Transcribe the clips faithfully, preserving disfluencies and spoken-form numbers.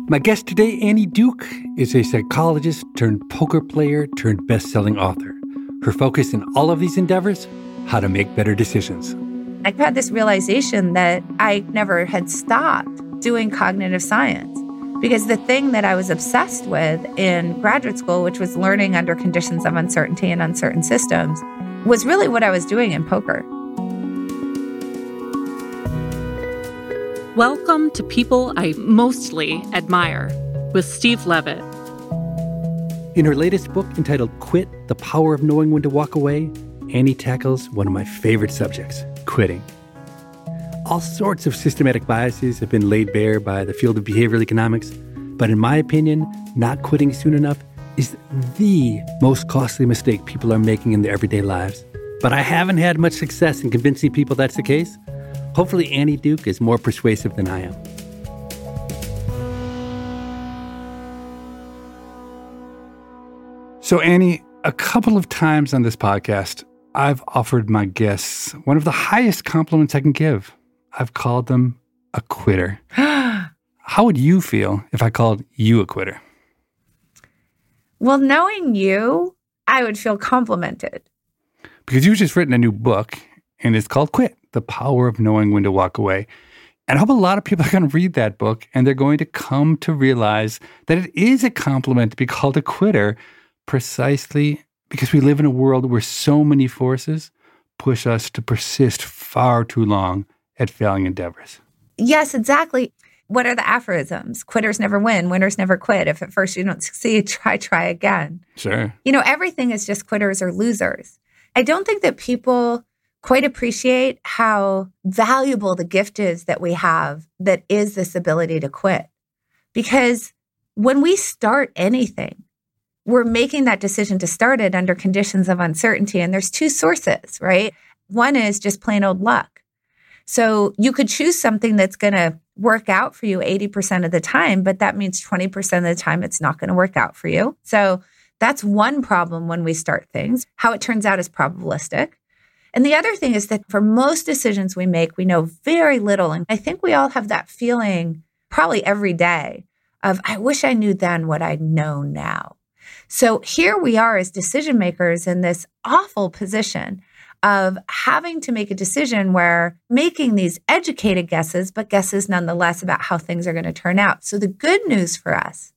My guest today, Annie Duke, is a psychologist turned poker player turned best-selling author. Her focus in all of these endeavors, how to make better decisions. I've had this realization that I never had stopped doing cognitive science because the thing that I was obsessed with in graduate school, which was learning under conditions of uncertainty and uncertain systems, was really what I was doing in poker. Welcome to People I Mostly Admire with Steve Levitt. In her latest book entitled Quit, The Power of Knowing When to Walk Away, Annie tackles one of my favorite subjects, quitting. All sorts of systematic biases have been laid bare by the field of behavioral economics, but in my opinion, not quitting soon enough is the most costly mistake people are making in their everyday lives. But I haven't had much success in convincing people that's the case. Hopefully Annie Duke is more persuasive than I am. So Annie, a couple of times on this podcast, I've offered my guests one of the highest compliments I can give. I've called them a quitter. How would you feel if I called you a quitter? Well, knowing you, I would feel complimented. Because you've just written a new book, and it's called Quit, The Power of Knowing When to Walk Away. And I hope a lot of people are going to read that book, and they're going to come to realize that it is a compliment to be called a quitter, precisely because we live in a world where so many forces push us to persist far too long at failing endeavors. Yes, exactly. What are the aphorisms? Quitters never win, winners never quit. If at first you don't succeed, try, try again. Sure. You know, everything is just quitters or losers. I don't think that people quite appreciate how valuable the gift is that we have that is this ability to quit. Because when we start anything, we're making that decision to start it under conditions of uncertainty. And there's two sources, right? One is just plain old luck. So you could choose something that's going to work out for you eighty percent of the time, but that means twenty percent of the time it's not going to work out for you. So that's one problem when we start things. How it turns out is probabilistic. And the other thing is that for most decisions we make, we know very little. And I think we all have that feeling probably every day of, I wish I knew then what I know now. So here we are as decision makers in this awful position of having to make a decision where making these educated guesses, but guesses nonetheless about how things are going to turn out. So the good news for us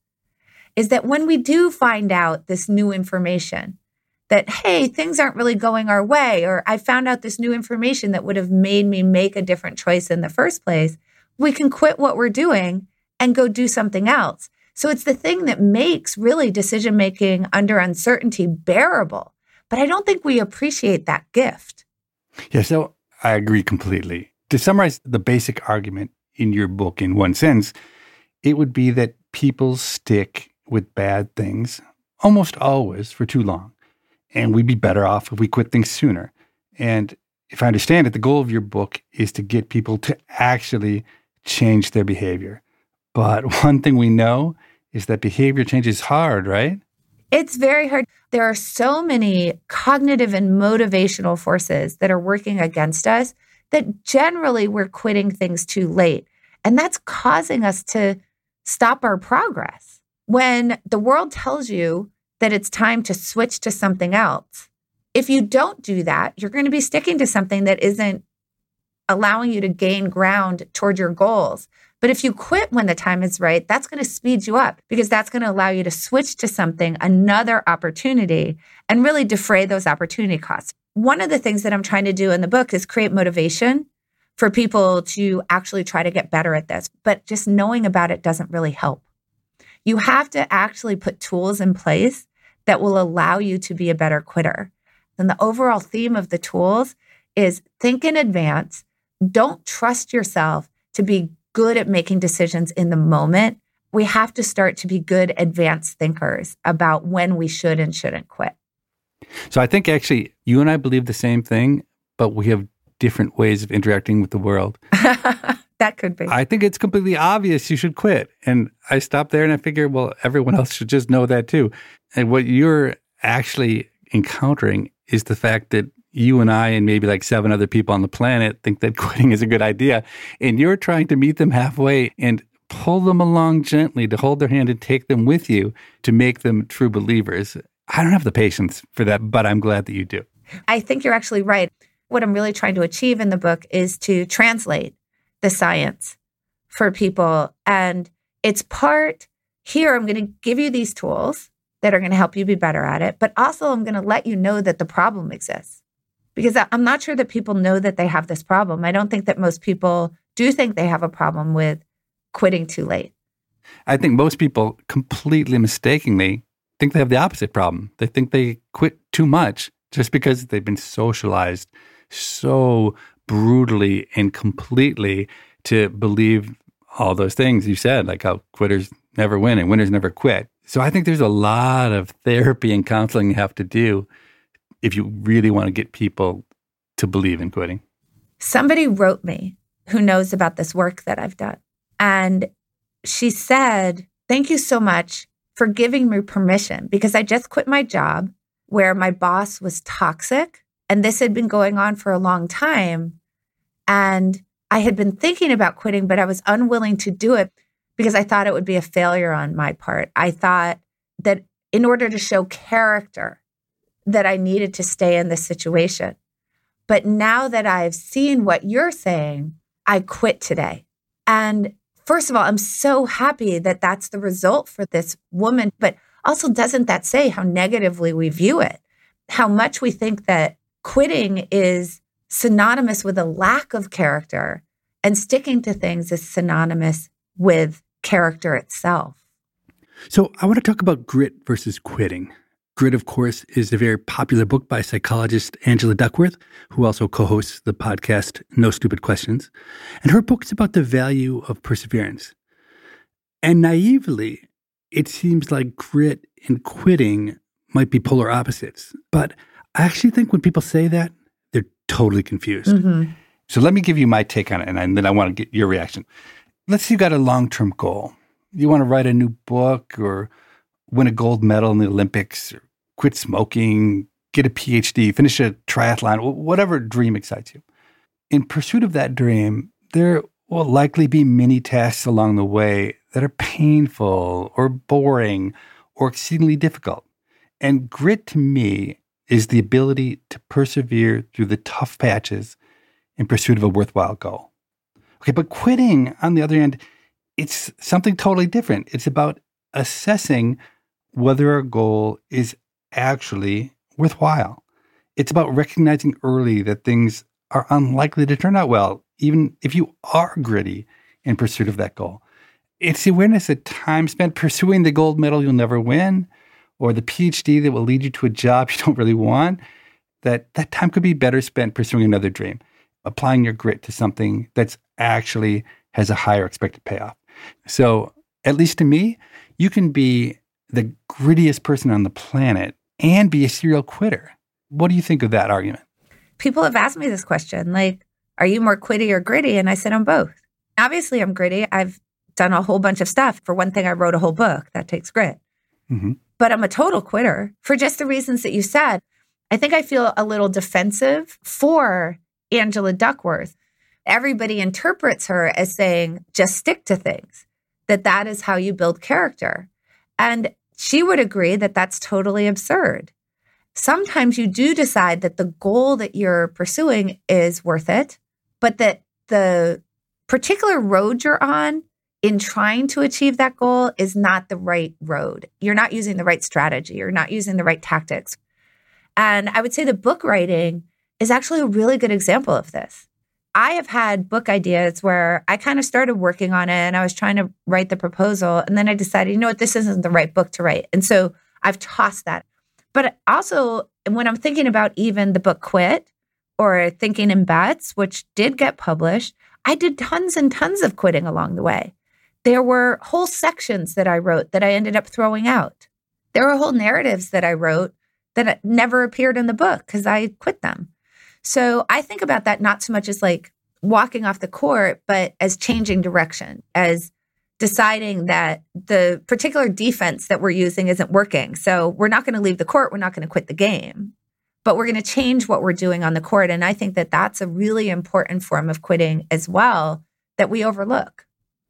is that when we do find out this new information, that, hey, things aren't really going our way, or I found out this new information that would have made me make a different choice in the first place, we can quit what we're doing and go do something else. So it's the thing that makes really decision-making under uncertainty bearable. But I don't think we appreciate that gift. Yeah, so I agree completely. To summarize the basic argument in your book in one sentence, it would be that people stick with bad things almost always for too long. And we'd be better off if we quit things sooner. And if I understand it, the goal of your book is to get people to actually change their behavior. But one thing we know is that behavior change is hard, right? It's very hard. There are so many cognitive and motivational forces that are working against us that generally we're quitting things too late. And that's causing us to stop our progress. When the world tells you that it's time to switch to something else, if you don't do that, you're going to be sticking to something that isn't allowing you to gain ground toward your goals. But if you quit when the time is right, that's going to speed you up because that's going to allow you to switch to something, another opportunity, and really defray those opportunity costs. One of the things that I'm trying to do in the book is create motivation for people to actually try to get better at this. But just knowing about it doesn't really help. You have to actually put tools in place that will allow you to be a better quitter. And the overall theme of the tools is think in advance. Don't trust yourself to be good at making decisions in the moment. We have to start to be good advanced thinkers about when we should and shouldn't quit. So I think actually you and I believe the same thing, but we have different ways of interacting with the world. That could be. I think it's completely obvious you should quit. And I stopped there and I figured, well, everyone else should just know that too. And what you're actually encountering is the fact that you and I and maybe like seven other people on the planet think that quitting is a good idea. And you're trying to meet them halfway. And pull them along gently, to hold their hand and take them with you to make them true believers. I don't have the patience for that, but I'm glad that you do. I think you're actually right. What I'm really trying to achieve in the book is to translate the science for people. And it's part here, I'm going to give you these tools that are going to help you be better at it, but also I'm going to let you know that the problem exists. Because I'm not sure that people know that they have this problem. I don't think that most people do think they have a problem with quitting too late. I think most people completely mistakenly think they have the opposite problem. They think they quit too much just because they've been socialized so brutally and completely to believe all those things you said, like how quitters never win and winners never quit. So I think there's a lot of therapy and counseling you have to do if you really want to get people to believe in quitting. Somebody wrote me who knows about this work that I've done. And she said, thank you so much for giving me permission, because I just quit my job where my boss was toxic. And this had been going on for a long time. And I had been thinking about quitting, but I was unwilling to do it because I thought it would be a failure on my part. I thought that in order to show character, that I needed to stay in this situation. But now that I've seen what you're saying, I quit today. And first of all, I'm so happy that that's the result for this woman. But also, doesn't that say how negatively we view it? How much we think that quitting is synonymous with a lack of character, and sticking to things is synonymous with character itself. So I want to talk about grit versus quitting. Grit, of course, is a very popular book by psychologist Angela Duckworth, who also co-hosts the podcast No Stupid Questions. And her book is about the value of perseverance. And naively, it seems like grit and quitting might be polar opposites. But I actually think when people say that, they're totally confused. Mm-hmm. So let me give you my take on it, and then I want to get your reaction. Let's say you got a long-term goal. You want to write a new book or win a gold medal in the Olympics, or quit smoking, get a P H D, finish a triathlon, whatever dream excites you. In pursuit of that dream, there will likely be many tasks along the way that are painful or boring or exceedingly difficult. And grit, to me, is the ability to persevere through the tough patches in pursuit of a worthwhile goal. Okay, but quitting, on the other hand, it's something totally different. It's about assessing whether a goal is actually worthwhile. It's about recognizing early that things are unlikely to turn out well, even if you are gritty in pursuit of that goal. It's the awareness that time spent pursuing the gold medal you'll never win, or the P H D that will lead you to a job you don't really want, that that time could be better spent pursuing another dream, applying your grit to something that's actually has a higher expected payoff. So, at least to me, you can be the grittiest person on the planet and be a serial quitter. What do you think of that argument? People have asked me this question, like, are you more quitty or gritty? And I said, I'm both. Obviously, I'm gritty. I've done a whole bunch of stuff. For one thing, I wrote a whole book. That takes grit. Mm-hmm. But I'm a total quitter for just the reasons that you said. I think I feel a little defensive for Angela Duckworth. Everybody interprets her as saying, just stick to things, that that is how you build character. And she would agree that that's totally absurd. Sometimes you do decide that the goal that you're pursuing is worth it, but that the particular road you're on in trying to achieve that goal is not the right road. You're not using the right strategy. You're not using the right tactics. And I would say the book writing is actually a really good example of this. I have had book ideas where I kind of started working on it and I was trying to write the proposal. And then I decided, you know what, this isn't the right book to write. And so I've tossed that. But also, when I'm thinking about even the book Quit or Thinking in Bets, which did get published, I did tons and tons of quitting along the way. There were whole sections that I wrote that I ended up throwing out. There were whole narratives that I wrote that never appeared in the book because I quit them. So I think about that not so much as like walking off the court, but as changing direction, as deciding that the particular defense that we're using isn't working. So we're not going to leave the court. We're not going to quit the game, but we're going to change what we're doing on the court. And I think that that's a really important form of quitting as well that we overlook.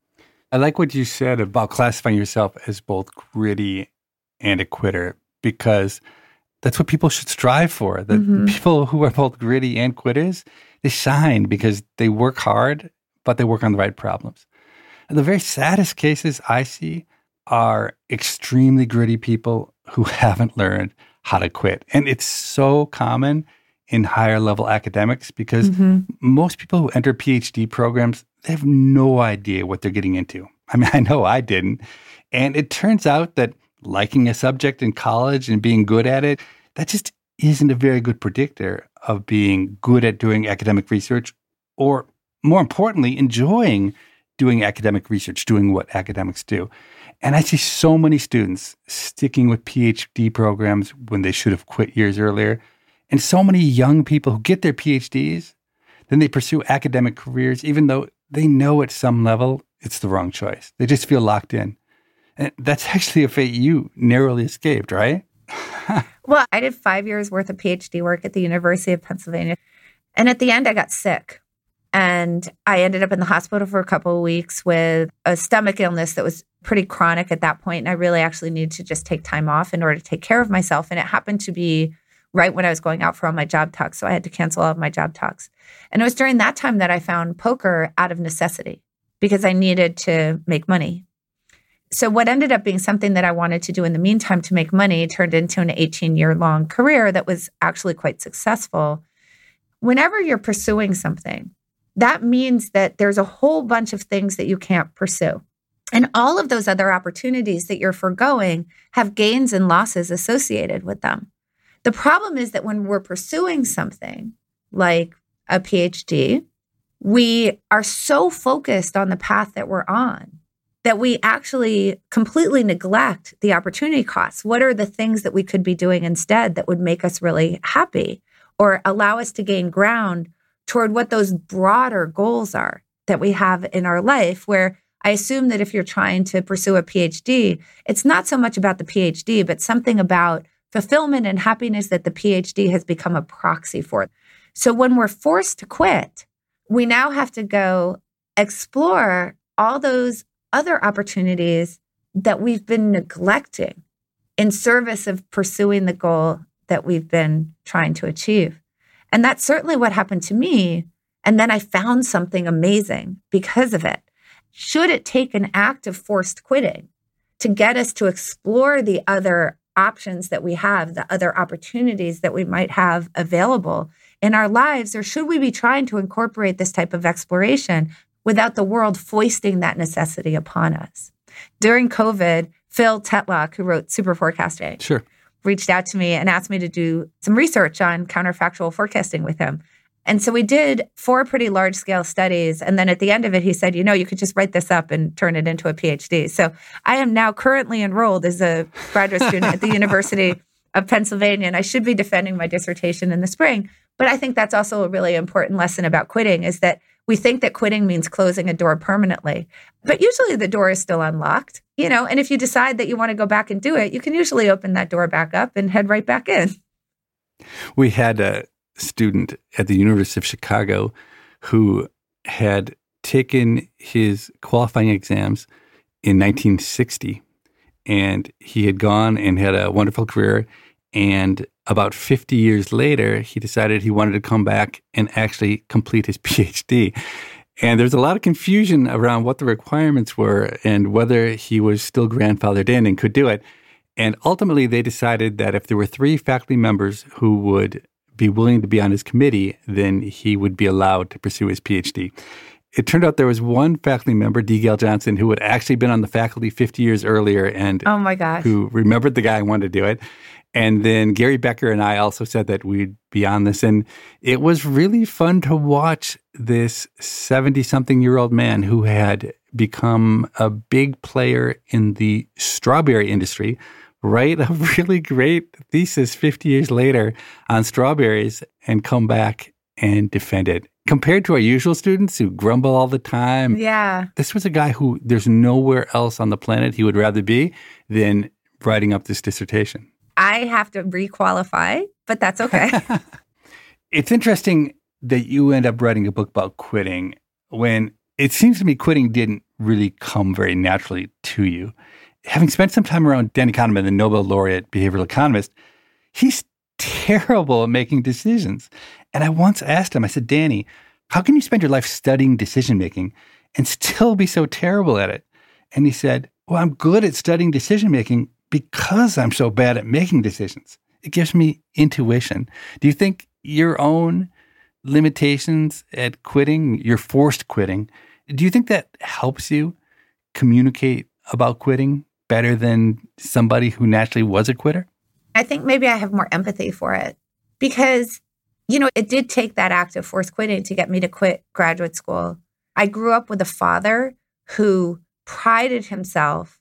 I like what you said about classifying yourself as both gritty and a quitter, because that's what people should strive for. The mm-hmm. people who are both gritty and quitters, they shine because they work hard, but they work on the right problems. And the very saddest cases I see are extremely gritty people who haven't learned how to quit. And it's so common in higher level academics because mm-hmm. most people who enter PhD programs, they have no idea what they're getting into. I mean, I know I didn't. And it turns out that liking a subject in college and being good at it, that just isn't a very good predictor of being good at doing academic research, or more importantly, enjoying doing academic research, doing what academics do. And I see so many students sticking with PhD programs when they should have quit years earlier. And so many young people who get their PhDs, then they pursue academic careers, even though they know at some level it's the wrong choice. They just feel locked in. And that's actually a fate you narrowly escaped, right? Well, I did five years worth of PhD work at the University of Pennsylvania. And at the end, I got sick. And I ended up in the hospital for a couple of weeks with a stomach illness that was pretty chronic at that point. And I really actually needed to just take time off in order to take care of myself. And it happened to be right when I was going out for all my job talks. So I had to cancel all of my job talks. And it was during that time that I found poker out of necessity because I needed to make money. So what ended up being something that I wanted to do in the meantime to make money turned into an eighteen-year-long career that was actually quite successful. Whenever you're pursuing something, that means that there's a whole bunch of things that you can't pursue. And all of those other opportunities that you're foregoing have gains and losses associated with them. The problem is that when we're pursuing something like a PhD, we are so focused on the path that we're on that we actually completely neglect the opportunity costs. What are the things that we could be doing instead that would make us really happy or allow us to gain ground toward what those broader goals are that we have in our life, where I assume that if you're trying to pursue a PhD, it's not so much about the PhD, but something about fulfillment and happiness that the PhD has become a proxy for. So when we're forced to quit, we now have to go explore all those other opportunities that we've been neglecting in service of pursuing the goal that we've been trying to achieve. And that's certainly what happened to me. And then I found something amazing because of it. Should it take an act of forced quitting to get us to explore the other options that we have, the other opportunities that we might have available in our lives? Or should we be trying to incorporate this type of exploration without the world foisting that necessity upon us? During COVID, Phil Tetlock, who wrote Super Forecasting, sure. reached out to me and asked me to do some research on counterfactual forecasting with him. And so we did four pretty large-scale studies. And then at the end of it, he said, you know, you could just write this up and turn it into a PhD. So I am now currently enrolled as a graduate student at the University of Pennsylvania, and I should be defending my dissertation in the spring. But I think that's also a really important lesson about quitting, is that we think that quitting means closing a door permanently. But usually the door is still unlocked, you know, and if you decide that you want to go back and do it, you can usually open that door back up and head right back in. We had a student at the University of Chicago who had taken his qualifying exams in nineteen sixty, and he had gone and had a wonderful career. And about fifty years later, he decided he wanted to come back and actually complete his PhD. And there's a lot of confusion around what the requirements were and whether he was still grandfathered in and could do it. And ultimately, they decided that if there were three faculty members who would be willing to be on his committee, then he would be allowed to pursue his PhD. It turned out there was one faculty member, D. Gale Johnson, who had actually been on the faculty fifty years earlier and oh my gosh. who remembered the guy and wanted to do it. And then Gary Becker and I also said that we'd be on this. And it was really fun to watch this seventy-something-year-old man who had become a big player in the strawberry industry write a really great thesis fifty years later on strawberries and come back and defend it. Compared to our usual students who grumble all the time, yeah, this was a guy who there's nowhere else on the planet he would rather be than writing up this dissertation. I have to requalify, but that's okay. It's interesting that you end up writing a book about quitting when it seems to me quitting didn't really come very naturally to you. Having spent some time around Danny Kahneman, the Nobel laureate behavioral economist, he's terrible at making decisions. And I once asked him, I said, Danny, how can you spend your life studying decision-making and still be so terrible at it? And he said, well, I'm good at studying decision-making because I'm so bad at making decisions. It gives me intuition. Do you think your own limitations at quitting, your forced quitting, do you think that helps you communicate about quitting better than somebody who naturally was a quitter? I think maybe I have more empathy for it because, you know, it did take that act of forced quitting to get me to quit graduate school. I grew up with a father who prided himself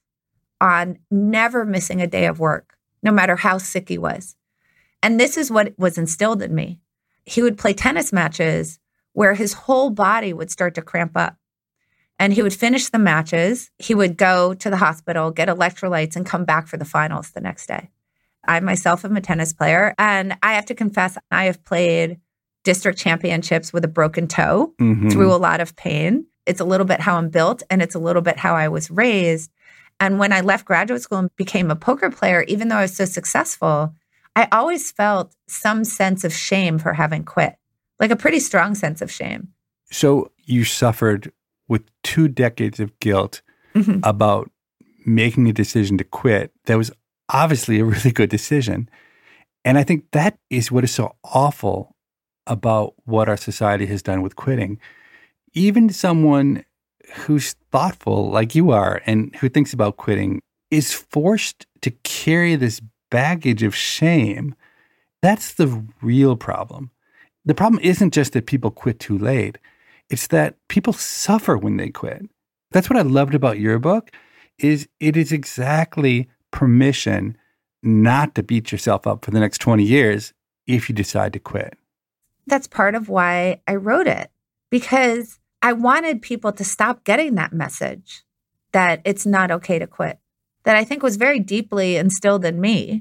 on never missing a day of work, no matter how sick he was. And this is what was instilled in me. He would play tennis matches where his whole body would start to cramp up. And he would finish the matches. He would go to the hospital, get electrolytes, and come back for the finals the next day. I myself am a tennis player, and I have to confess, I have played district championships with a broken toe mm-hmm. through a lot of pain. It's a little bit how I'm built, and it's a little bit how I was raised. And when I left graduate school and became a poker player, even though I was so successful, I always felt some sense of shame for having quit, like a pretty strong sense of shame. So you suffered with two decades of guilt mm-hmm. about making a decision to quit that was obviously a really good decision. And I think that is what is so awful about what our society has done with quitting. Even someone who's thoughtful like you are and who thinks about quitting is forced to carry this baggage of shame. That's the real problem. The problem isn't just that people quit too late. It's that people suffer when they quit. That's what I loved about your book, is it is exactly permission not to beat yourself up for the next twenty years if you decide to quit. That's part of why I wrote it, because I wanted people to stop getting that message that it's not okay to quit, that I think was very deeply instilled in me.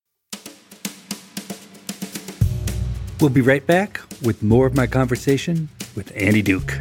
We'll be right back with more of my conversation with Annie Duke.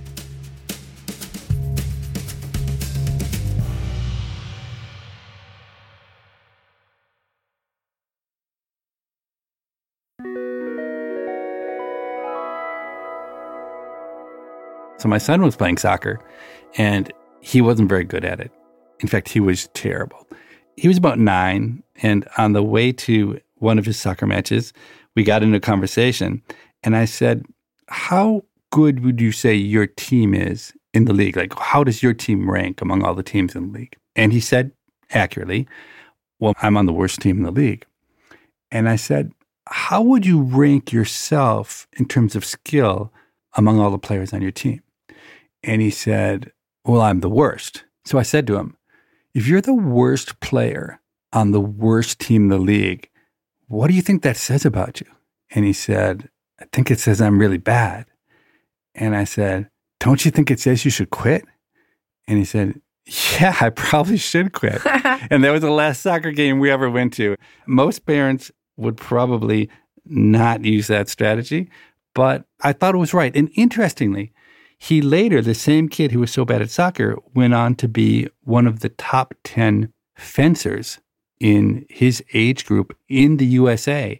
So my son was playing soccer, and he wasn't very good at it. In fact, he was terrible. He was about nine, and on the way to one of his soccer matches, we got into a conversation, and I said, how good would you say your team is in the league? Like, how does your team rank among all the teams in the league? And he said, accurately, well, I'm on the worst team in the league. And I said, how would you rank yourself in terms of skill among all the players on your team? And he said, well, I'm the worst. So I said to him, if you're the worst player on the worst team in the league, what do you think that says about you? And he said, I think it says I'm really bad. And I said, don't you think it says you should quit? And he said, yeah, I probably should quit. And that was the last soccer game we ever went to. Most parents would probably not use that strategy, but I thought it was right. And interestingly, he later, the same kid who was so bad at soccer, went on to be one of the top ten fencers in his age group in the U S A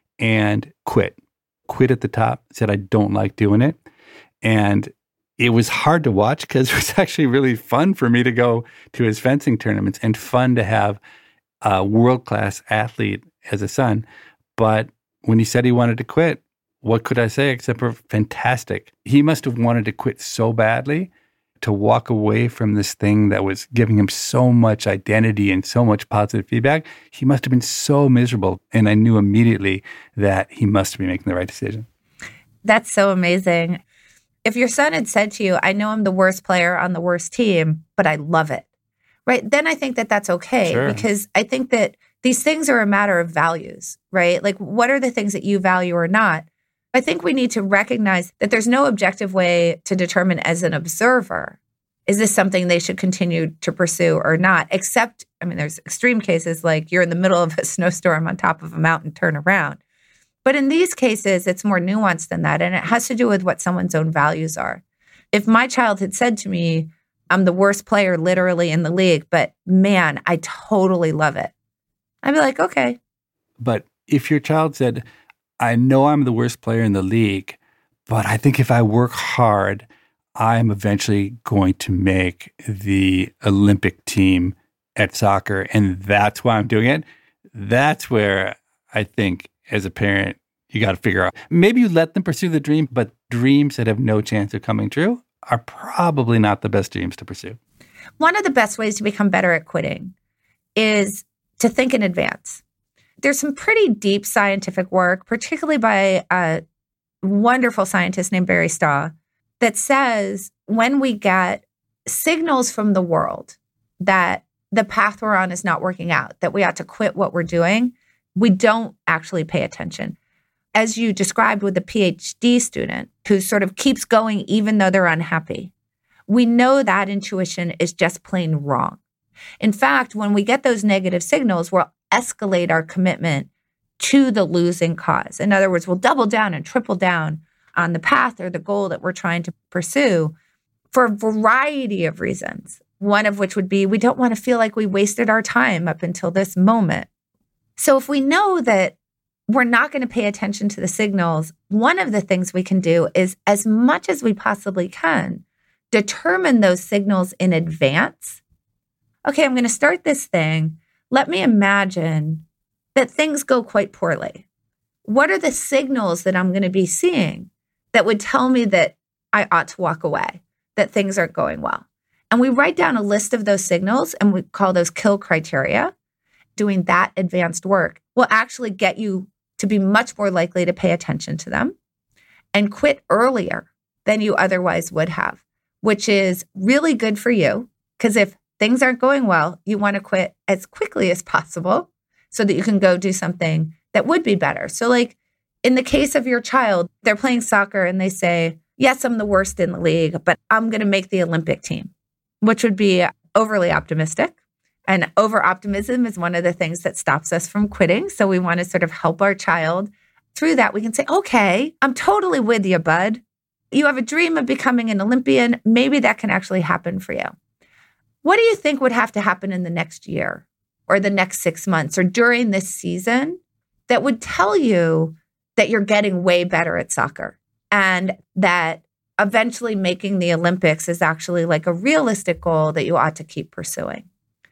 and quit. Quit at the top, said, I don't like doing it. And it was hard to watch because it was actually really fun for me to go to his fencing tournaments and fun to have a world-class athlete as a son. But when he said he wanted to quit, what could I say except for fantastic? He must have wanted to quit so badly to walk away from this thing that was giving him so much identity and so much positive feedback. He must have been so miserable. And I knew immediately that he must be making the right decision. That's so amazing. If your son had said to you, I know I'm the worst player on the worst team, but I love it, right? Then I think that that's okay. Sure. Because I think that these things are a matter of values, right? Like, what are the things that you value or not? I think we need to recognize that there's no objective way to determine as an observer, is this something they should continue to pursue or not? Except, I mean, there's extreme cases like you're in the middle of a snowstorm on top of a mountain, turn around. But in these cases, it's more nuanced than that. And it has to do with what someone's own values are. If my child had said to me, I'm the worst player literally in the league, but man, I totally love it. I'd be like, okay. But if your child said, I know I'm the worst player in the league, but I think if I work hard, I'm eventually going to make the Olympic team at soccer, and that's why I'm doing it. That's where I think as a parent, you got to figure out. Maybe you let them pursue the dream, but dreams that have no chance of coming true are probably not the best dreams to pursue. One of the best ways to become better at quitting is to think in advance. There's some pretty deep scientific work, particularly by a wonderful scientist named Barry Staw, that says when we get signals from the world that the path we're on is not working out, that we ought to quit what we're doing, we don't actually pay attention. As you described with the PhD student who sort of keeps going even though they're unhappy, we know that intuition is just plain wrong. In fact, when we get those negative signals, we'll escalate our commitment to the losing cause. In other words, we'll double down and triple down on the path or the goal that we're trying to pursue for a variety of reasons, one of which would be we don't want to feel like we wasted our time up until this moment. So if we know that we're not going to pay attention to the signals, one of the things we can do is, as much as we possibly can, determine those signals in advance. Okay, I'm going to start this thing. Let me imagine that things go quite poorly. What are the signals that I'm going to be seeing that would tell me that I ought to walk away, that things aren't going well? And we write down a list of those signals, and we call those kill criteria. Doing that advanced work will actually get you to be much more likely to pay attention to them and quit earlier than you otherwise would have, which is really good for you. Because if things aren't going well, you want to quit as quickly as possible so that you can go do something that would be better. So like in the case of your child, they're playing soccer and they say, yes, I'm the worst in the league, but I'm going to make the Olympic team, which would be overly optimistic. And over-optimism is one of the things that stops us from quitting. So we want to sort of help our child through that. We can say, okay, I'm totally with you, bud. You have a dream of becoming an Olympian. Maybe that can actually happen for you. What do you think would have to happen in the next year or the next six months or during this season that would tell you that you're getting way better at soccer and that eventually making the Olympics is actually like a realistic goal that you ought to keep pursuing?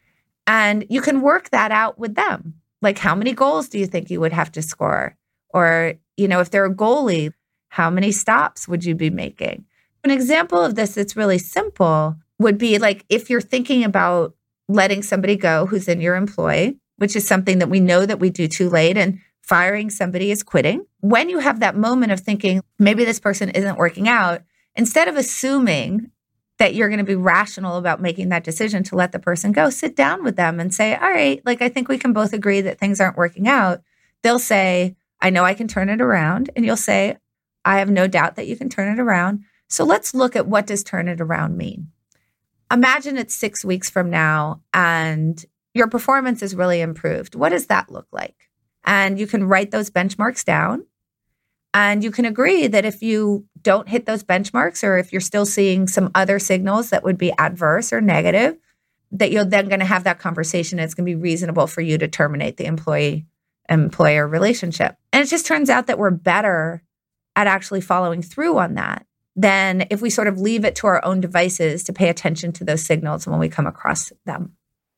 And you can work that out with them. Like, how many goals do you think you would have to score? Or, you know, if they're a goalie, how many stops would you be making? An example of this that's really simple would be like if you're thinking about letting somebody go who's in your employ, which is something that we know that we do too late, and firing somebody is quitting. When you have that moment of thinking, maybe this person isn't working out, instead of assuming that you're going to be rational about making that decision to let the person go, sit down with them and say, all right, like, I think we can both agree that things aren't working out. They'll say, I know I can turn it around. And you'll say, I have no doubt that you can turn it around. So let's look at what does turn it around mean? Imagine it's six weeks from now and your performance is really improved. What does that look like? And you can write those benchmarks down. And you can agree that if you don't hit those benchmarks, or if you're still seeing some other signals that would be adverse or negative, that you're then going to have that conversation. And it's going to be reasonable for you to terminate the employee-employer relationship. And it just turns out that we're better at actually following through on that than if we sort of leave it to our own devices to pay attention to those signals when we come across them.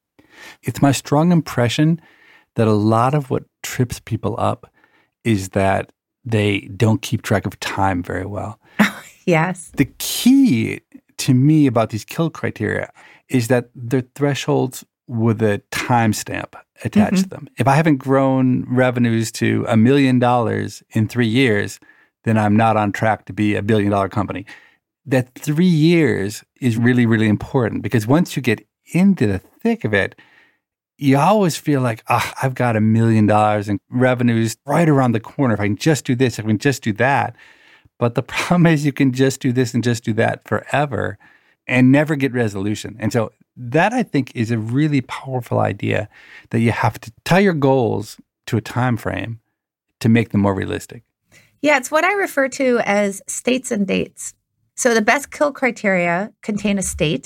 It's my strong impression that a lot of what trips people up is that they don't keep track of time very well. Yes. The key to me about these kill criteria is that they're thresholds with a timestamp attached mm-hmm. to them. If I haven't grown revenues to a million dollars in three years, then I'm not on track to be a billion dollar company. That three years is really, really important because once you get into the thick of it, you always feel like, oh, I've got a million dollars in revenues right around the corner. If I can just do this, if I can just do that. But the problem is you can just do this and just do that forever and never get resolution. And so that, I think, is a really powerful idea that you have to tie your goals to a time frame to make them more realistic. Yeah, it's what I refer to as states and dates. So the best kill criteria contain a state,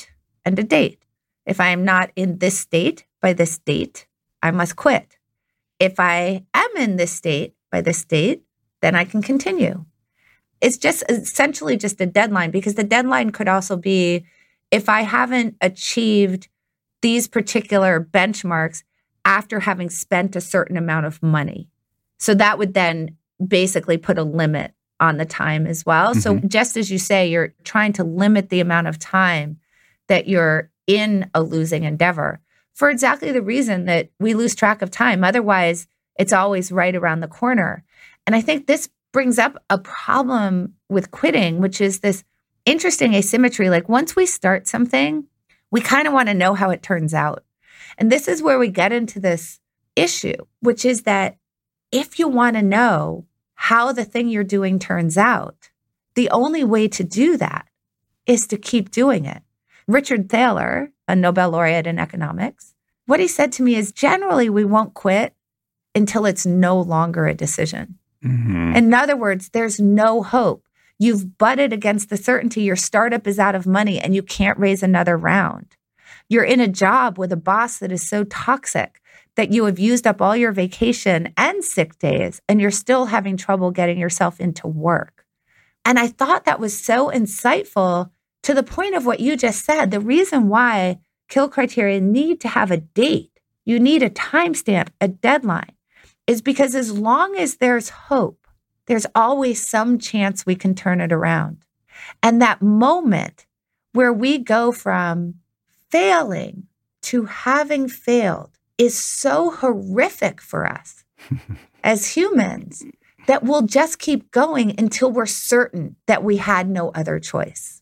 and a date. If I am not in this state by this date, I must quit. If I am in this state by this date, then I can continue. It's just essentially just a deadline, because the deadline could also be if I haven't achieved these particular benchmarks after having spent a certain amount of money. So that would then basically put a limit on the time as well. Mm-hmm. So just as you say, you're trying to limit the amount of time that you're in a losing endeavor for exactly the reason that we lose track of time. Otherwise, it's always right around the corner. And I think this brings up a problem with quitting, which is this interesting asymmetry. Like once we start something, we kind of want to know how it turns out. And this is where we get into this issue, which is that if you want to know how the thing you're doing turns out, the only way to do that is to keep doing it. Richard Thaler, a Nobel laureate in economics, what he said to me is generally we won't quit until it's no longer a decision. Mm-hmm. In other words, there's no hope. You've butted against the certainty your startup is out of money and you can't raise another round. You're in a job with a boss that is so toxic that you have used up all your vacation and sick days and you're still having trouble getting yourself into work. And I thought that was so insightful to the point of what you just said. The reason why kill criteria need to have a date, you need a timestamp, a deadline, is because as long as there's hope, there's always some chance we can turn it around. And that moment where we go from failing to having failed is so horrific for us as humans that we'll just keep going until we're certain that we had no other choice.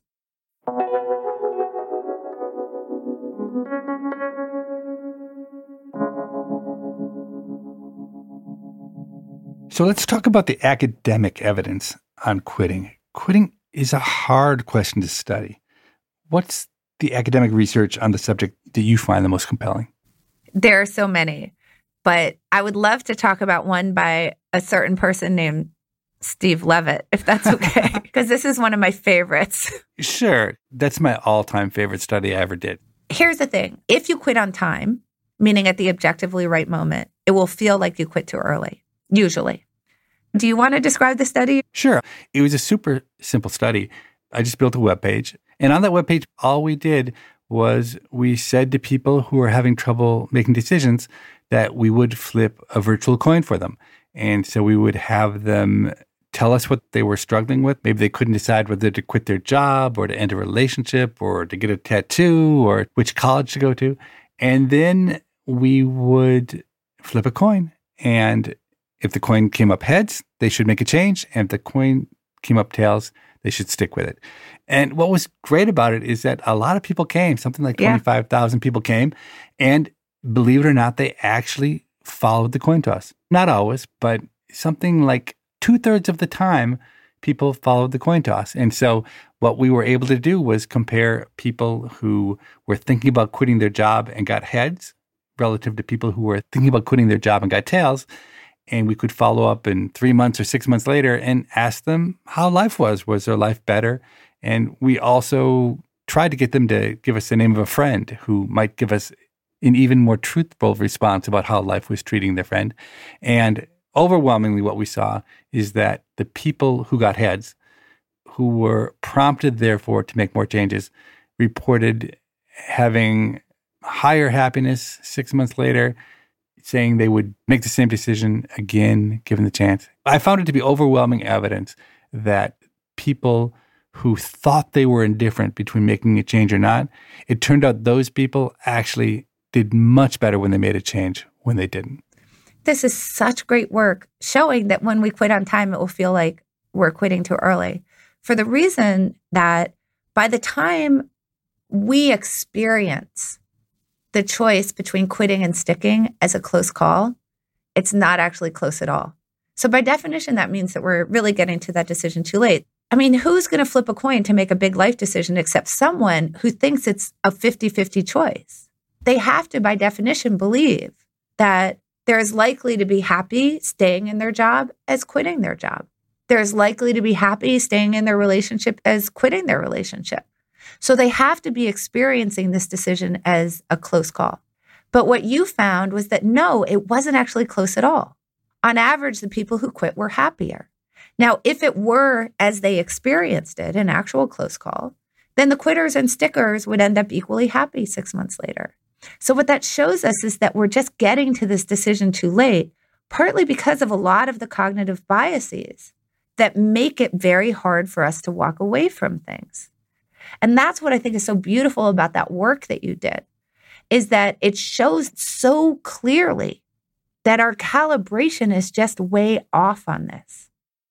So let's talk about the academic evidence on quitting. Quitting is a hard question to study. What's the academic research on the subject that you find the most compelling? There are so many, but I would love to talk about one by a certain person named Steve Levitt, if that's okay, because this is one of my favorites. Sure. That's my all-time favorite study I ever did. Here's the thing. If you quit on time, meaning at the objectively right moment, it will feel like you quit too early, usually. Do you want to describe the study? Sure. It was a super simple study. I just built a webpage. And on that webpage, all we did was we said to people who are having trouble making decisions that we would flip a virtual coin for them. And so we would have them tell us what they were struggling with. Maybe they couldn't decide whether to quit their job or to end a relationship or to get a tattoo or which college to go to. And then we would flip a coin. And if the coin came up heads, they should make a change. And if the coin came up tails, they should stick with it. And what was great about it is that a lot of people came, something like twenty-five thousand yeah. people came. And believe it or not, they actually followed the coin toss. Not always, but something like two-thirds of the time, people followed the coin toss. And so what we were able to do was compare people who were thinking about quitting their job and got heads relative to people who were thinking about quitting their job and got tails. And we could follow up in three months or six months later and ask them how life was. Was their life better? And we also tried to get them to give us the name of a friend who might give us an even more truthful response about how life was treating their friend. And overwhelmingly what we saw is that the people who got heads, who were prompted, therefore, to make more changes, reported having higher happiness six months later, saying they would make the same decision again, given the chance. I found it to be overwhelming evidence that people who thought they were indifferent between making a change or not, it turned out those people actually did much better when they made a change when they didn't. This is such great work showing that when we quit on time, it will feel like we're quitting too early. For the reason that by the time we experience the choice between quitting and sticking as a close call, it's not actually close at all. So by definition, that means that we're really getting to that decision too late. I mean, who's going to flip a coin to make a big life decision except someone who thinks it's a fifty-fifty choice? They have to, by definition, believe that they're as likely to be happy staying in their job as quitting their job. They're as likely to be happy staying in their relationship as quitting their relationship. So they have to be experiencing this decision as a close call. But what you found was that no, it wasn't actually close at all. On average, the people who quit were happier. Now, if it were as they experienced it, an actual close call, then the quitters and stickers would end up equally happy six months later. So what that shows us is that we're just getting to this decision too late, partly because of a lot of the cognitive biases that make it very hard for us to walk away from things. And that's what I think is so beautiful about that work that you did, is that it shows so clearly that our calibration is just way off on this.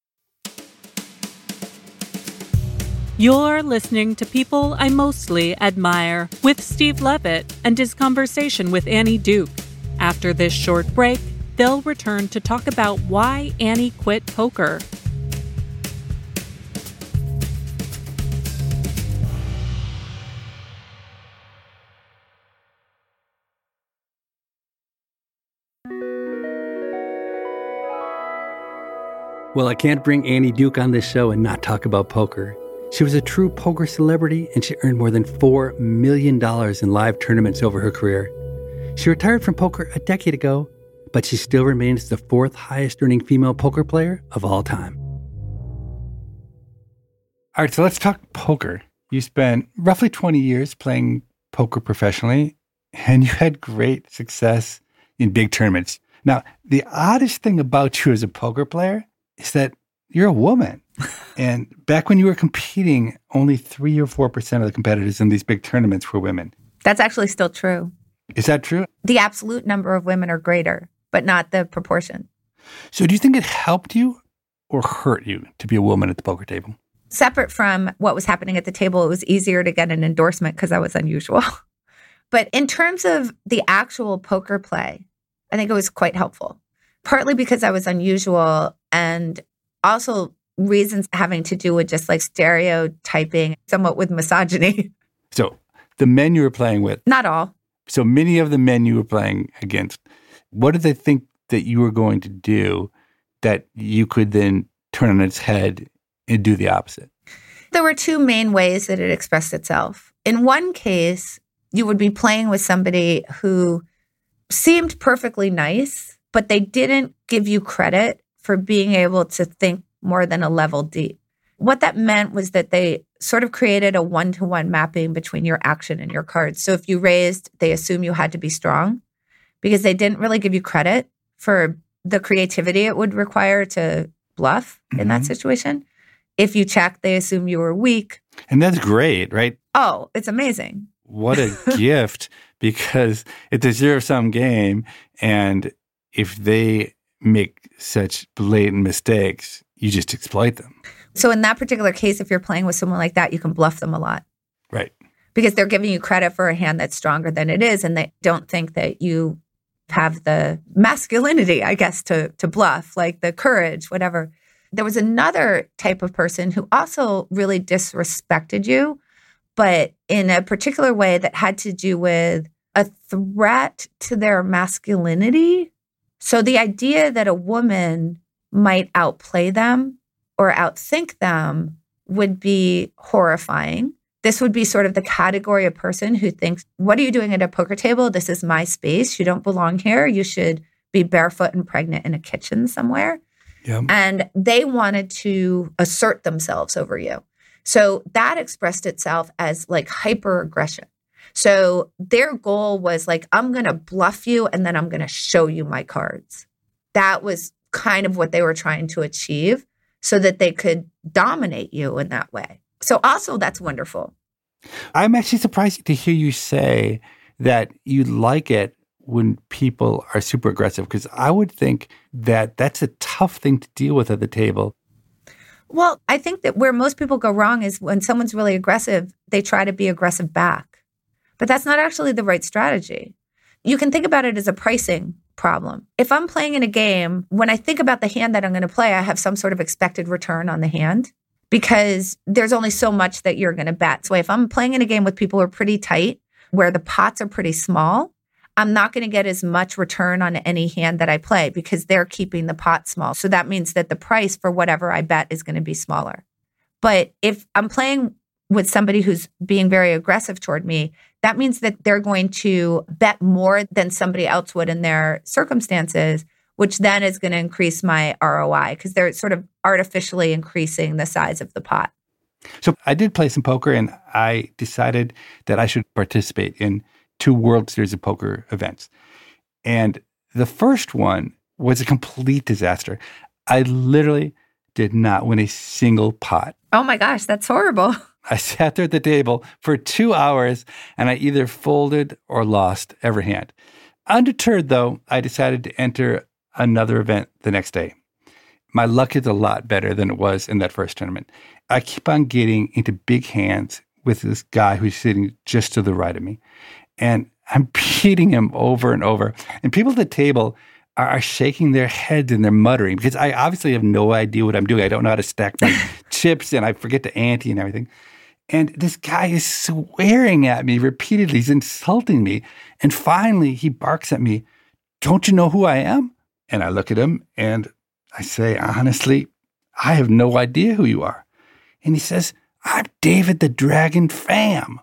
You're listening to People I Mostly Admire with Steve Levitt and his conversation with Annie Duke. After this short break, they'll return to talk about why Annie quit poker. Well, I can't bring Annie Duke on this show and not talk about poker. She was a true poker celebrity, and she earned more than four million dollars in live tournaments over her career. She retired from poker a decade ago, but she still remains the fourth highest earning female poker player of all time. All right, so let's talk poker. You spent roughly twenty years playing poker professionally, and you had great success in big tournaments. Now, the oddest thing about you as a poker player is that you're a woman. And back when you were competing, only three or four percent of the competitors in these big tournaments were women. That's actually still true. Is that true? The absolute number of women are greater, but not the proportion. So do you think it helped you or hurt you to be a woman at the poker table? Separate from what was happening at the table, it was easier to get an endorsement because I was unusual. But in terms of the actual poker play, I think it was quite helpful. Partly because I was unusual, and also reasons having to do with just like stereotyping, somewhat with misogyny. So the men you were playing with. Not all. So many of the men you were playing against, what did they think that you were going to do that you could then turn on its head and do the opposite? There were two main ways that it expressed itself. In one case, you would be playing with somebody who seemed perfectly nice, but they didn't give you credit for being able to think more than a level deep. What that meant was that they sort of created a one-to-one mapping between your action and your cards. So if you raised, they assume you had to be strong because they didn't really give you credit for the creativity it would require to bluff mm-hmm. in that situation. If you checked, they assume you were weak. And that's great, right? Oh, it's amazing. What a gift, because it's a zero-sum game, and if they make such blatant mistakes, you just exploit them. So in that particular case, if you're playing with someone like that, you can bluff them a lot. Right. Because they're giving you credit for a hand that's stronger than it is, and they don't think that you have the masculinity, I guess, to to bluff, like the courage, whatever. There was another type of person who also really disrespected you, but in a particular way that had to do with a threat to their masculinity. So the idea that a woman might outplay them or outthink them would be horrifying. This would be sort of the category of person who thinks, what are you doing at a poker table? This is my space. You don't belong here. You should be barefoot and pregnant in a kitchen somewhere. Yeah. And they wanted to assert themselves over you. So that expressed itself as like hyper aggression. So their goal was like, I'm going to bluff you and then I'm going to show you my cards. That was kind of what they were trying to achieve so that they could dominate you in that way. So also that's wonderful. I'm actually surprised to hear you say that you like it when people are super aggressive, because I would think that that's a tough thing to deal with at the table. Well, I think that where most people go wrong is when someone's really aggressive, they try to be aggressive back. But that's not actually the right strategy. You can think about it as a pricing problem. If I'm playing in a game, when I think about the hand that I'm going to play, I have some sort of expected return on the hand because there's only so much that you're going to bet. So if I'm playing in a game with people who are pretty tight, where the pots are pretty small, I'm not going to get as much return on any hand that I play because they're keeping the pot small. So that means that the price for whatever I bet is going to be smaller. But if I'm playing with somebody who's being very aggressive toward me, that means that they're going to bet more than somebody else would in their circumstances, which then is going to increase my R O I because they're sort of artificially increasing the size of the pot. So I did play some poker, and I decided that I should participate in two World Series of Poker events. And the first one was a complete disaster. I literally did not win a single pot. Oh my gosh, that's horrible. I sat there at the table for two hours, and I either folded or lost every hand. Undeterred, though, I decided to enter another event the next day. My luck is a lot better than it was in that first tournament. I keep on getting into big hands with this guy who's sitting just to the right of me. And I'm beating him over and over. And people at the table are, are shaking their heads and they're muttering because I obviously have no idea what I'm doing. I don't know how to stack my chips, and I forget to ante and everything. And this guy is swearing at me repeatedly. He's insulting me. And finally, he barks at me, "Don't you know who I am?" And I look at him and I say, "Honestly, I have no idea who you are." And he says, "I'm David the Dragon Pham."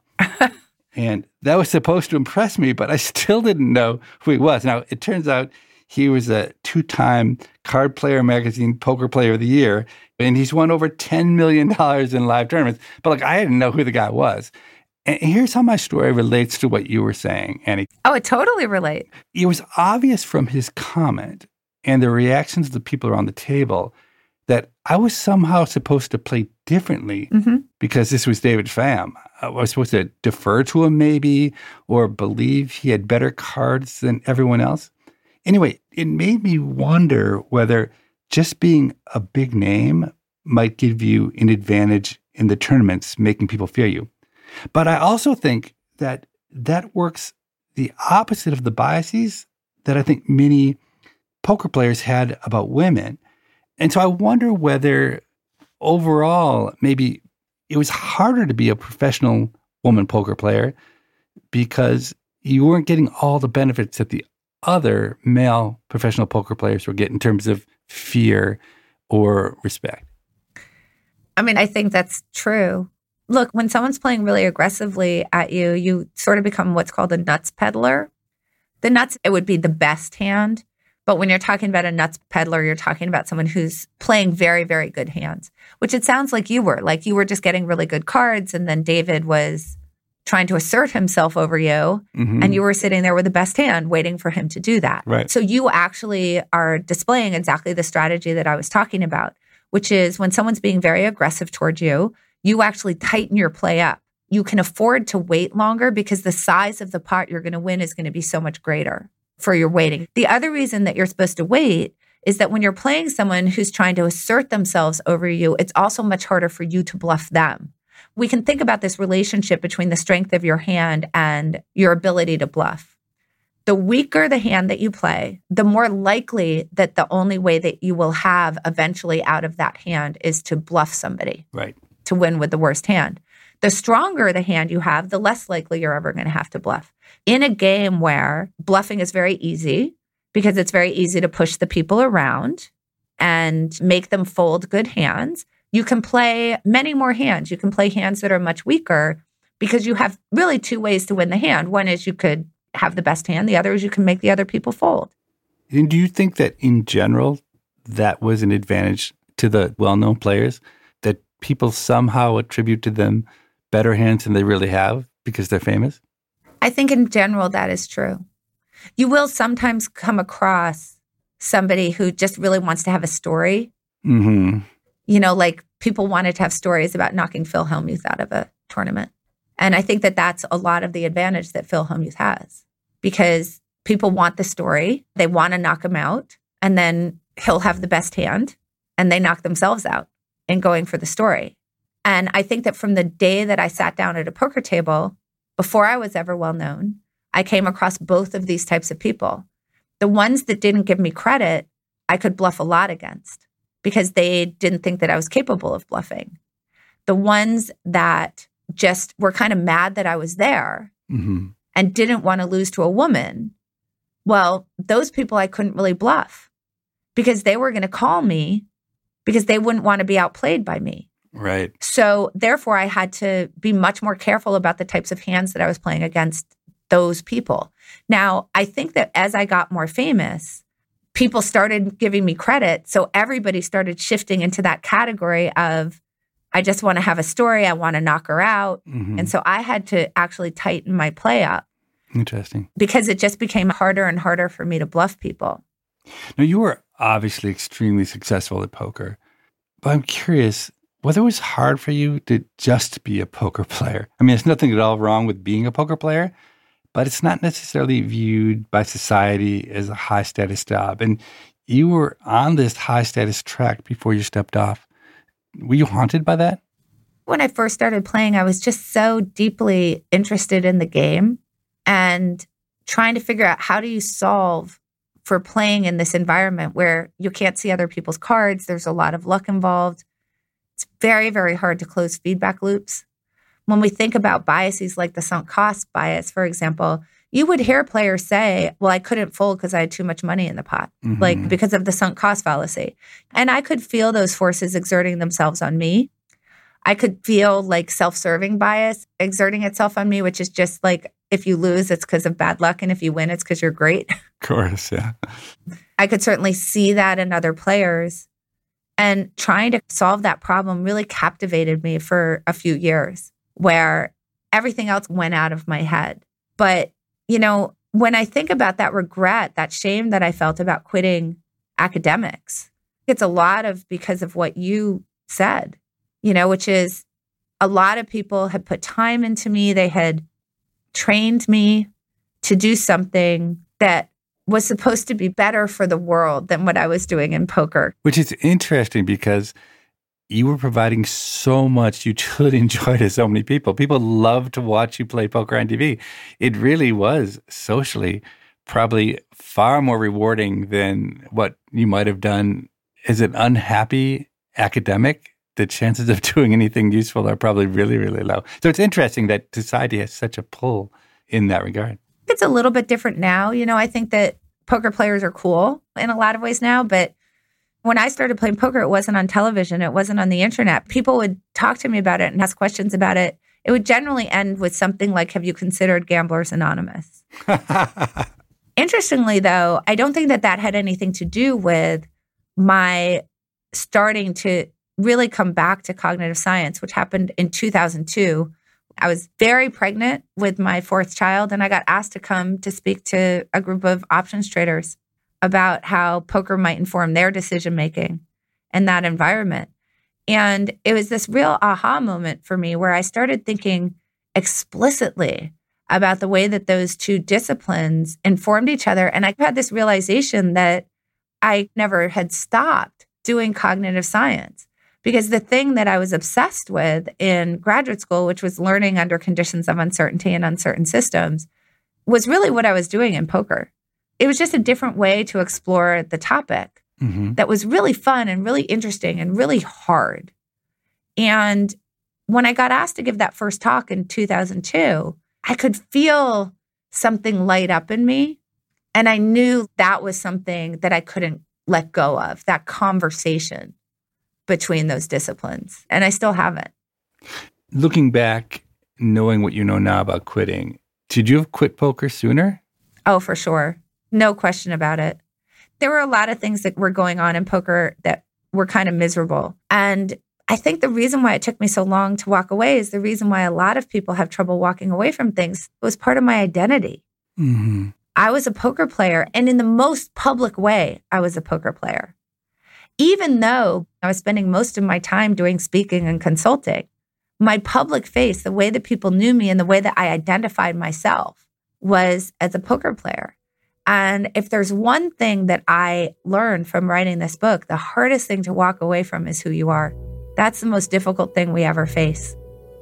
And that was supposed to impress me, but I still didn't know who he was. Now, it turns out he was a two-time Card Player Magazine Poker Player of the Year, and he's won over ten million dollars in live tournaments. But like, I didn't know who the guy was. And here's how my story relates to what you were saying, Annie. Oh, it totally relates. It was obvious from his comment and the reactions of the people around the table that I was somehow supposed to play differently mm-hmm. because this was David Pham. I was supposed to defer to him maybe, or believe he had better cards than everyone else. Anyway, it made me wonder whether just being a big name might give you an advantage in the tournaments, making people fear you. But I also think that that works the opposite of the biases that I think many poker players had about women. And so I wonder whether overall, maybe it was harder to be a professional woman poker player because you weren't getting all the benefits that the other male professional poker players were getting in terms of fear or respect. I mean, I think that's true. Look, when someone's playing really aggressively at you, you sort of become what's called a nuts peddler. The nuts, it would be the best hand. But when you're talking about a nuts peddler, you're talking about someone who's playing very, very good hands, which it sounds like you were. Like you were just getting really good cards, and then David was trying to assert himself over you, mm-hmm. and you were sitting there with the best hand waiting for him to do that. Right. So you actually are displaying exactly the strategy that I was talking about, which is when someone's being very aggressive towards you, you actually tighten your play up. You can afford to wait longer because the size of the pot you're going to win is going to be so much greater for your waiting. The other reason that you're supposed to wait is that when you're playing someone who's trying to assert themselves over you, it's also much harder for you to bluff them. We can think about this relationship between the strength of your hand and your ability to bluff. The weaker the hand that you play, the more likely that the only way that you will have eventually out of that hand is to bluff somebody. Right. To win with the worst hand. The stronger the hand you have, the less likely you're ever going to have to bluff. In a game where bluffing is very easy, because it's very easy to push the people around and make them fold good hands, you can play many more hands. You can play hands that are much weaker because you have really two ways to win the hand. One is you could have the best hand. The other is you can make the other people fold. And do you think that in general, that was an advantage to the well-known players, that people somehow attribute to them better hands than they really have because they're famous? I think in general that is true. You will sometimes come across somebody who just really wants to have a story. Mm-hmm. You know, like people wanted to have stories about knocking Phil Hellmuth out of a tournament. And I think that that's a lot of the advantage that Phil Hellmuth has because people want the story. They want to knock him out, and then he'll have the best hand and they knock themselves out in going for the story. And I think that from the day that I sat down at a poker table, before I was ever well known, I came across both of these types of people. The ones that didn't give me credit, I could bluff a lot against because they didn't think that I was capable of bluffing. The ones that just were kind of mad that I was there mm-hmm. and didn't want to lose to a woman, well, those people I couldn't really bluff because they were going to call me because they wouldn't want to be outplayed by me. Right. So therefore, I had to be much more careful about the types of hands that I was playing against those people. Now, I think that as I got more famous, people started giving me credit. So everybody started shifting into that category of, I just want to have a story. I want to knock her out. Mm-hmm. And so I had to actually tighten my play up. Interesting. Because it just became harder and harder for me to bluff people. Now, you were obviously extremely successful at poker, but I'm curious whether it was hard for you to just be a poker player. I mean, there's nothing at all wrong with being a poker player, but it's not necessarily viewed by society as a high-status job. And you were on this high-status track before you stepped off. Were you haunted by that? When I first started playing, I was just so deeply interested in the game and trying to figure out how do you solve for playing in this environment where you can't see other people's cards. There's a lot of luck involved. It's very, very hard to close feedback loops. When we think about biases like the sunk cost bias, for example, you would hear players say, well, I couldn't fold because I had too much money in the pot, mm-hmm. like because of the sunk cost fallacy. And I could feel those forces exerting themselves on me. I could feel like self-serving bias exerting itself on me, which is just like, if you lose, it's because of bad luck. And if you win, it's because you're great. Of course, yeah. I could certainly see that in other players. And trying to solve that problem really captivated me for a few years, where everything else went out of my head. But, you know, when I think about that regret, that shame that I felt about quitting academics, it's a lot of because of what you said, you know, which is a lot of people had put time into me. They had trained me to do something that was supposed to be better for the world than what I was doing in poker. Which is interesting because you were providing so much utility and joy to so many people. People love to watch you play poker on T V. It really was socially probably far more rewarding than what you might have done as an unhappy academic. The chances of doing anything useful are probably really, really low. So it's interesting that society has such a pull in that regard. It's a little bit different now. You know, I think that poker players are cool in a lot of ways now, but when I started playing poker, it wasn't on television. It wasn't on the internet. People would talk to me about it and ask questions about it. It would generally end with something like, have you considered Gamblers Anonymous? Interestingly, though, I don't think that that had anything to do with my starting to really come back to cognitive science, which happened in two thousand two. I was very pregnant with my fourth child, and I got asked to come to speak to a group of options traders about how poker might inform their decision-making in that environment. And it was this real aha moment for me where I started thinking explicitly about the way that those two disciplines informed each other. And I had this realization that I never had stopped doing cognitive science. Because the thing that I was obsessed with in graduate school, which was learning under conditions of uncertainty and uncertain systems, was really what I was doing in poker. It was just a different way to explore the topic mm-hmm. that was really fun and really interesting and really hard. And when I got asked to give that first talk in two thousand two, I could feel something light up in me. And I knew that was something that I couldn't let go of, that conversation between those disciplines. And I still haven't. Looking back, knowing what you know now about quitting, should you have quit poker sooner? Oh, for sure. No question about it. There were a lot of things that were going on in poker that were kind of miserable. And I think the reason why it took me so long to walk away is the reason why a lot of people have trouble walking away from things. It was part of my identity. Mm-hmm. I was a poker player, and in the most public way, I was a poker player. Even though I was spending most of my time doing speaking and consulting, my public face, the way that people knew me and the way that I identified myself was as a poker player. And if there's one thing that I learned from writing this book, the hardest thing to walk away from is who you are. That's the most difficult thing we ever face.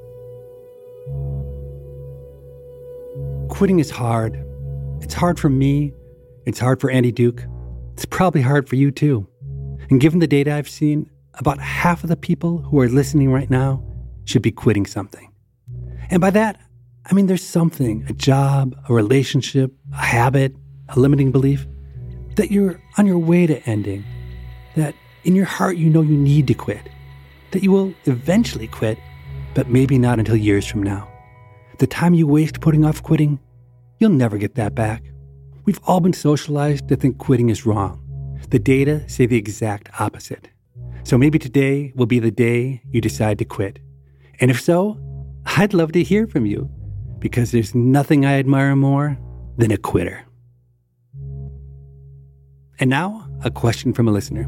Quitting is hard. It's hard for me. It's hard for Andy Duke. It's probably hard for you too. And given the data I've seen, about half of the people who are listening right now should be quitting something. And by that, I mean there's something, a job, a relationship, a habit, a limiting belief, that you're on your way to ending, that in your heart you know you need to quit. that you will eventually quit, but maybe not until years from now. The time you waste putting off quitting, you'll never get that back. We've all been socialized to think quitting is wrong. The data say the exact opposite. So maybe today will be the day you decide to quit. And if so, I'd love to hear from you, because there's nothing I admire more than a quitter. And now, a question from a listener.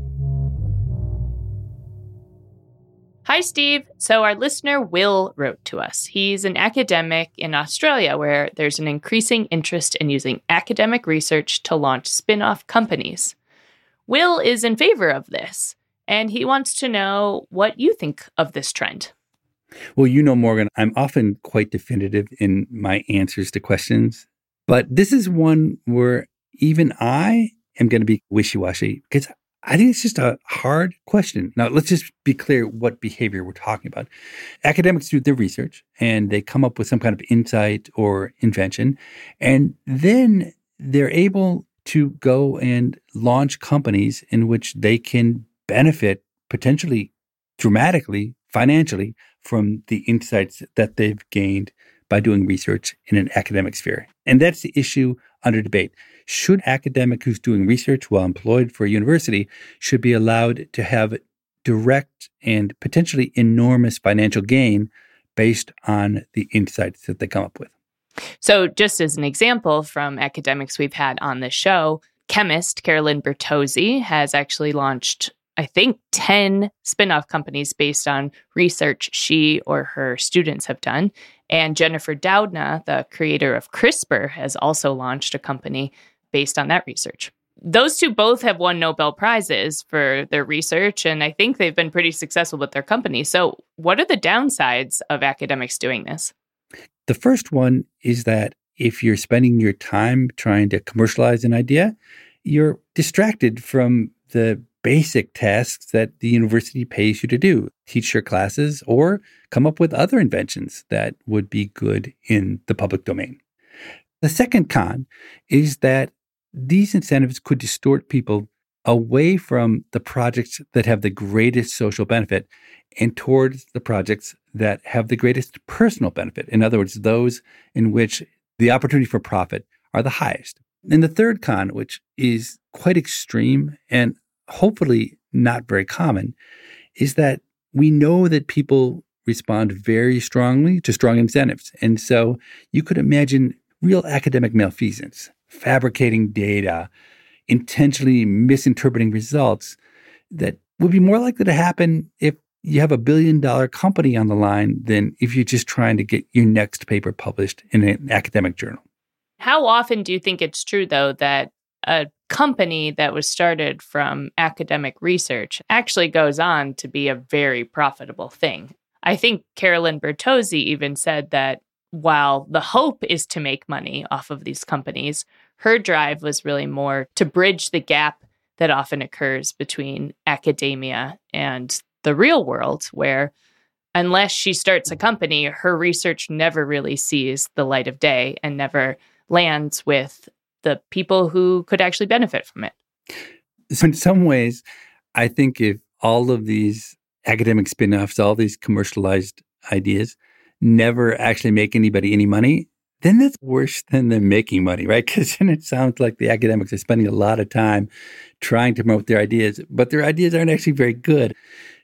Hi, Steve. So our listener, Will, wrote to us. He's an academic in Australia where there's an increasing interest in using academic research to launch spin-off companies. Will is in favor of this, and he wants to know what you think of this trend. Well, you know, Morgan, I'm often quite definitive in my answers to questions, but this is one where even I am going to be wishy-washy because I think it's just a hard question. Now, let's just be clear what behavior we're talking about. Academics do their research and they come up with some kind of insight or invention, and then they're able to go and launch companies in which they can benefit potentially dramatically, financially, from the insights that they've gained by doing research in an academic sphere. And that's the issue under debate. Should academic who's doing research while employed for a university should be allowed to have direct and potentially enormous financial gain based on the insights that they come up with? So just as an example from academics we've had on the show, chemist Carolyn Bertozzi has actually launched, I think, ten spin-off companies based on research she or her students have done. And Jennifer Doudna, the creator of CRISPR, has also launched a company based on that research. Those two both have won Nobel Prizes for their research, and I think they've been pretty successful with their company. So what are the downsides of academics doing this? The first one is that if you're spending your time trying to commercialize an idea, you're distracted from the basic tasks that the university pays you to do, teach your classes or come up with other inventions that would be good in the public domain. The second con is that these incentives could distort people away from the projects that have the greatest social benefit and towards the projects that have the greatest personal benefit. In other words, those in which the opportunity for profit are the highest. And the third con, which is quite extreme and hopefully not very common, is that we know that people respond very strongly to strong incentives. And so you could imagine real academic malfeasance, fabricating data, intentionally misinterpreting results that would be more likely to happen if you have a billion dollar company on the line than if you're just trying to get your next paper published in an academic journal. How often do you think it's true, though, that a company that was started from academic research actually goes on to be a very profitable thing? I think Carolyn Bertozzi even said that while the hope is to make money off of these companies, her drive was really more to bridge the gap that often occurs between academia and the real world, where unless she starts a company, her research never really sees the light of day and never lands with the people who could actually benefit from it. So in some ways, I think if all of these academic spin-offs, all these commercialized ideas never actually make anybody any money, then that's worse than them making money, right? Because then it sounds like the academics are spending a lot of time trying to promote their ideas, but their ideas aren't actually very good.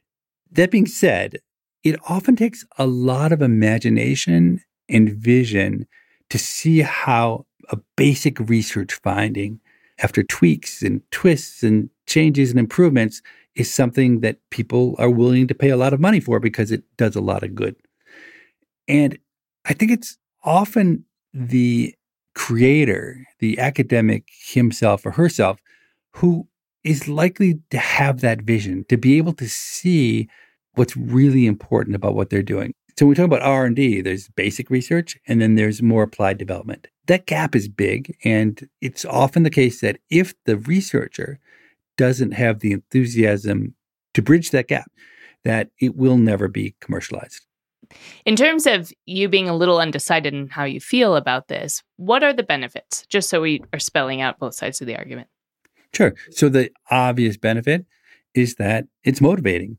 That being said, it often takes a lot of imagination and vision to see how a basic research finding, after tweaks and twists and changes and improvements, is something that people are willing to pay a lot of money for because it does a lot of good. And I think it's often the creator, the academic himself or herself, who is likely to have that vision, to be able to see what's really important about what they're doing. So when we talk about R and D, there's basic research and then there's more applied development. That gap is big, and it's often the case that if the researcher doesn't have the enthusiasm to bridge that gap, that it will never be commercialized. In terms of you being a little undecided in how you feel about this, what are the benefits? Just so we are spelling out both sides of the argument. Sure. So the obvious benefit is that it's motivating.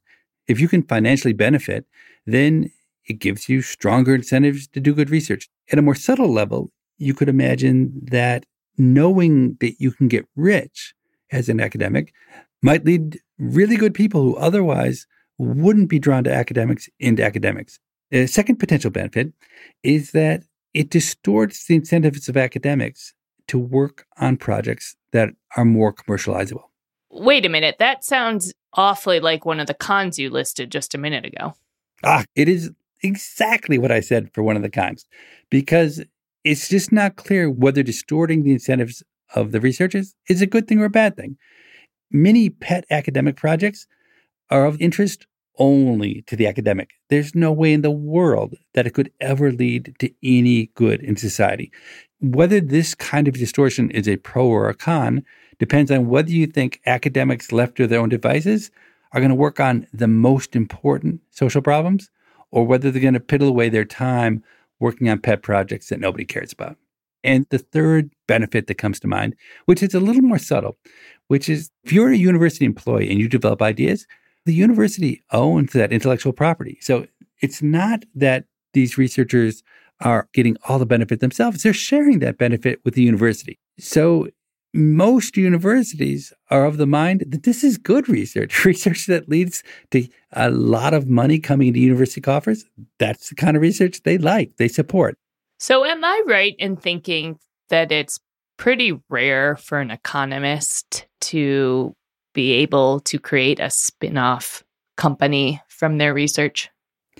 If you can financially benefit, then it gives you stronger incentives to do good research. At a more subtle level, you could imagine that knowing that you can get rich as an academic might lead really good people who otherwise wouldn't be drawn to academics into academics. A second potential benefit is that it distorts the incentives of academics to work on projects that are more commercializable. Wait a minute. That sounds awfully like one of the cons you listed just a minute ago. Ah, it is exactly what I said for one of the cons, because it's just not clear whether distorting the incentives of the researchers is a good thing or a bad thing. Many pet academic projects are of interest only to the academic. There's no way in the world that it could ever lead to any good in society. Whether this kind of distortion is a pro or a con depends on whether you think academics left to their own devices are going to work on the most important social problems, or whether they're going to piddle away their time working on pet projects that nobody cares about. And the third benefit that comes to mind, which is a little more subtle, which is if you're a university employee and you develop ideas, the university owns that intellectual property. So it's not that these researchers are getting all the benefit themselves. They're sharing that benefit with the university. So most universities are of the mind that this is good research, research that leads to a lot of money coming into university coffers. That's the kind of research they like, they support. So am I right in thinking that it's pretty rare for an economist to be able to create a spin-off company from their research?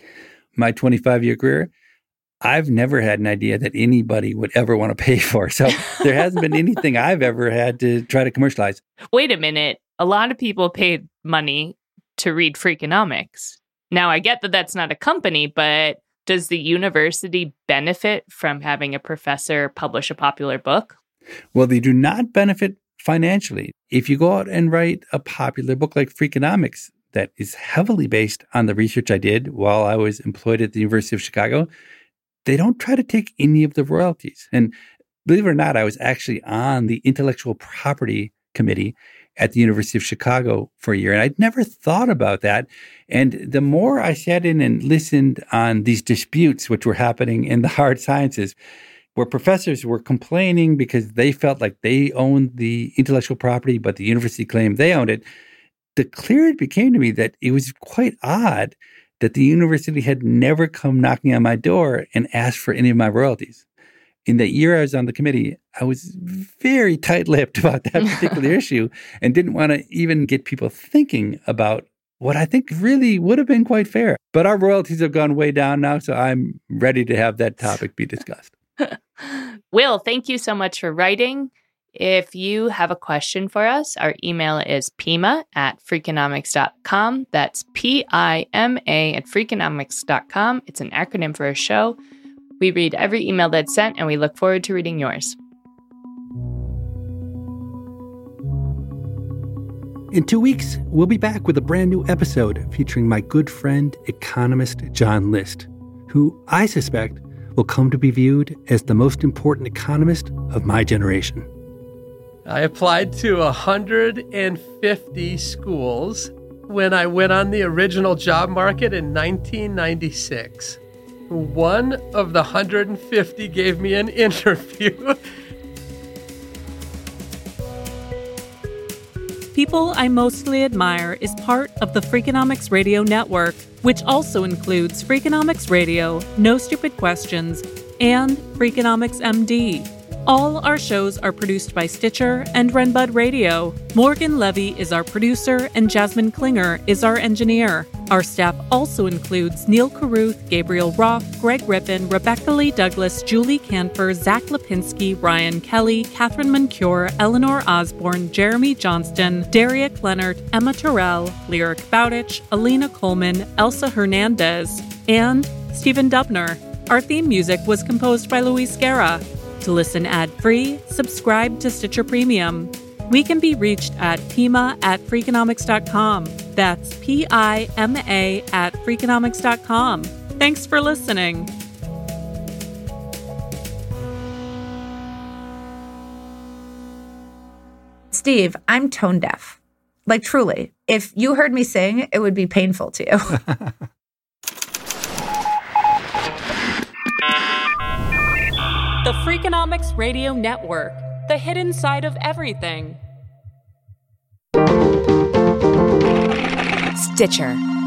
My twenty-five-year career, I've never had an idea that anybody would ever want to pay for. So there hasn't been anything I've ever had to try to commercialize. Wait a minute. A lot of people paid money to read Freakonomics. Now, I get that that's not a company, but does the university benefit from having a professor publish a popular book? Well, they do not benefit financially. If you go out and write a popular book like Freakonomics that is heavily based on the research I did while I was employed at the University of Chicago, they don't try to take any of the royalties. And believe it or not, I was actually on the intellectual property committee at the University of Chicago for a year, and I'd never thought about that. And the more I sat in and listened on these disputes which were happening in the hard sciences, where professors were complaining because they felt like they owned the intellectual property, but the university claimed they owned it, the clearer it became to me that it was quite odd that the university had never come knocking on my door and asked for any of my royalties. In the year I was on the committee, I was very tight-lipped about that particular issue and didn't want to even get people thinking about what I think really would have been quite fair. But our royalties have gone way down now, so I'm ready to have that topic be discussed. Will, thank you so much for writing. If you have a question for us, our email is pima at freakonomics dot com. That's P I M A at freakonomics dot com. It's an acronym for a show. We read every email that's sent, and we look forward to reading yours. In two weeks, we'll be back with a brand new episode featuring my good friend, economist John List, who I suspect will come to be viewed as the most important economist of my generation. I applied to one hundred fifty schools when I went on the original job market in nineteen ninety-six. One of the one hundred fifty gave me an interview. People I Mostly Admire is part of the Freakonomics Radio Network, which also includes Freakonomics Radio, No Stupid Questions, and Freakonomics M D. All our shows are produced by Stitcher and Renbud Radio. Morgan Levy is our producer, and Jasmine Klinger is our engineer. Our staff also includes Neil Carruth, Gabriel Roth, Greg Rippin, Rebecca Lee Douglas, Julie Canfer, Zach Lipinski, Ryan Kelly, Catherine Moncure, Eleanor Osborne, Jeremy Johnston, Darius Leonard, Emma Terrell, Lyric Bowditch, Alina Coleman, Elsa Hernandez, and Stephen Dubner. Our theme music was composed by Luis Guerra. To listen ad-free, subscribe to Stitcher Premium. We can be reached at pima at freakonomics dot com. That's P I M A at freakonomics dot com. Thanks for listening. Steve, I'm tone deaf. Like, truly. if you heard me sing, it would be painful to you. The Freakonomics Radio Network, the hidden side of everything. Stitcher.